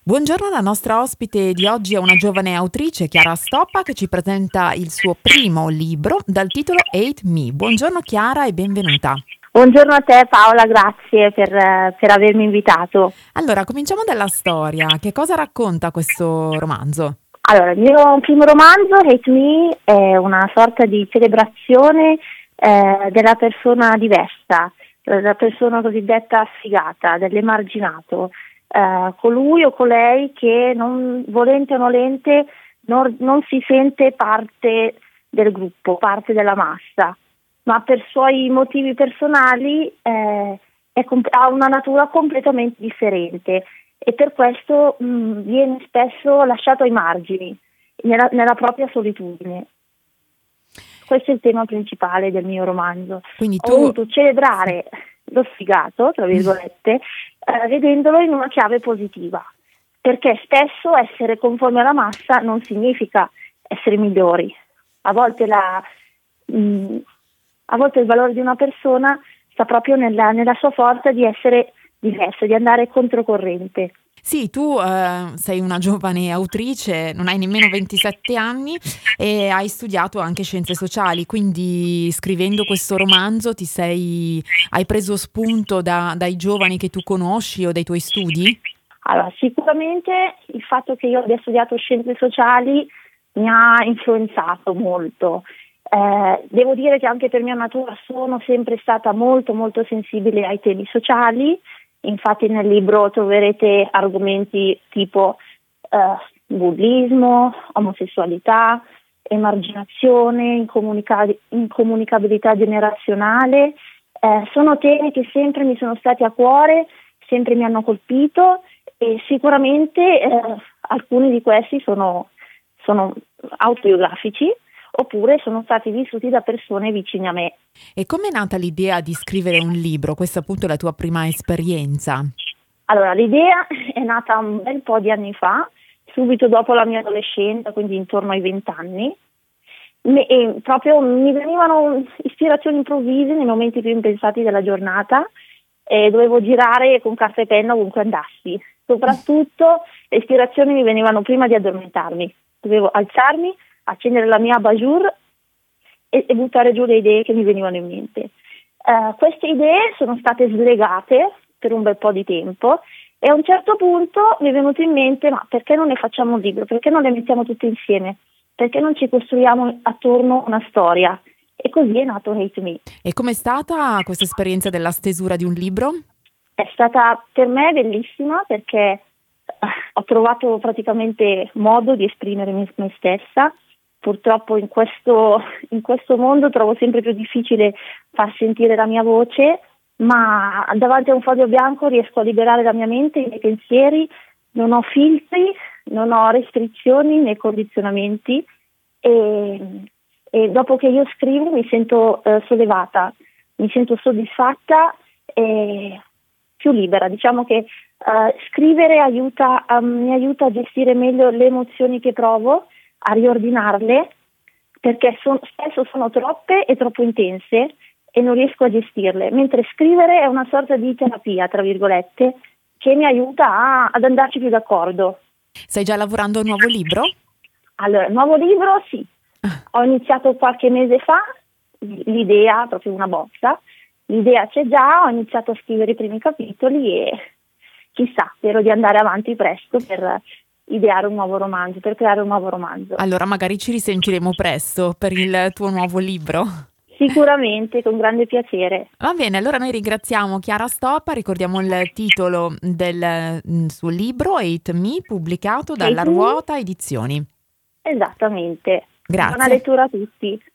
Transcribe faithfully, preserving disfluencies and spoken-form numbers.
Buongiorno, la nostra ospite di oggi è una giovane autrice, Chiara Stoppa, che ci presenta il suo primo libro dal titolo Hate Me. Buongiorno Chiara e benvenuta. Buongiorno a te Paola, grazie per, per avermi invitato. Allora, cominciamo dalla storia. Che cosa racconta questo romanzo? Allora, il mio primo romanzo, Hate Me, è una sorta di celebrazione eh, della persona diversa, della persona cosiddetta sfigata, dell'emarginato, eh, colui o colei che non volente o nolente non, non si sente parte del gruppo, parte della massa, ma per suoi motivi personali eh, è comp- ha una natura completamente differente e per questo mh, viene spesso lasciato ai margini, nella, nella propria solitudine. Questo è il tema principale del mio romanzo. Quindi tu... Ho voluto celebrare lo sfigato, tra virgolette, eh, vedendolo in una chiave positiva, perché spesso essere conforme alla massa non significa essere migliori. A volte la... Mh, A volte il valore di una persona sta proprio nella, nella sua forza di essere diversa, di andare controcorrente. Sì, tu eh, sei una giovane autrice, non hai nemmeno ventisette anni e hai studiato anche scienze sociali, quindi scrivendo questo romanzo ti sei, hai preso spunto da, dai giovani che tu conosci o dai tuoi studi? Allora, sicuramente il fatto che io abbia studiato scienze sociali mi ha influenzato molto. Eh, devo dire che anche per mia natura sono sempre stata molto molto sensibile ai temi sociali, infatti nel libro troverete argomenti tipo eh, bullismo, omosessualità, emarginazione, incomunica- incomunicabilità generazionale, eh, sono temi che sempre mi sono stati a cuore, sempre mi hanno colpito e sicuramente eh, alcuni di questi sono, sono autobiografici, oppure sono stati vissuti da persone vicine a me. E com'è nata l'idea di scrivere un libro? Questa appunto è la tua prima esperienza. Allora, l'idea è nata un bel po' di anni fa, subito dopo la mia adolescenza, quindi intorno ai vent'anni, e proprio mi venivano ispirazioni improvvise nei momenti più impensati della giornata e dovevo girare con carta e penna ovunque andassi. Soprattutto le ispirazioni mi venivano prima di addormentarmi, dovevo alzarmi, accendere la mia abajur e, e buttare giù le idee che mi venivano in mente. Uh, queste idee sono state slegate per un bel po' di tempo e a un certo punto mi è venuto in mente: ma perché non ne facciamo un libro? Perché non le mettiamo tutte insieme? Perché non ci costruiamo attorno una storia? E così è nato Hate Me. E com'è stata questa esperienza della stesura di un libro? È stata per me bellissima perché uh, ho trovato praticamente modo di esprimere me, me stessa. Purtroppo in questo, in questo mondo trovo sempre più difficile far sentire la mia voce, ma davanti a un foglio bianco riesco a liberare la mia mente, i miei pensieri, non ho filtri, non ho restrizioni né condizionamenti e, e dopo che io scrivo mi sento eh, sollevata, mi sento soddisfatta e più libera. Diciamo che eh, scrivere aiuta, um, mi aiuta a gestire meglio le emozioni che provo, a riordinarle, perché son, spesso sono troppe e troppo intense e non riesco a gestirle, mentre scrivere è una sorta di terapia, tra virgolette, che mi aiuta a, ad andarci più d'accordo. Stai già lavorando a un nuovo libro? Allora, nuovo libro sì, ho iniziato qualche mese fa, l'idea, proprio una bozza, l'idea c'è già, ho iniziato a scrivere i primi capitoli e chissà, spero di andare avanti presto per ideare un nuovo romanzo, per creare un nuovo romanzo. Allora magari ci risentiremo presto per il tuo nuovo libro. Sicuramente, con grande piacere. Va bene, allora noi ringraziamo Chiara Stoppa, ricordiamo il titolo del mm, suo libro, Hate Me, pubblicato dalla Hate Me. Ruota Edizioni. Esattamente. Grazie. Buona lettura a tutti.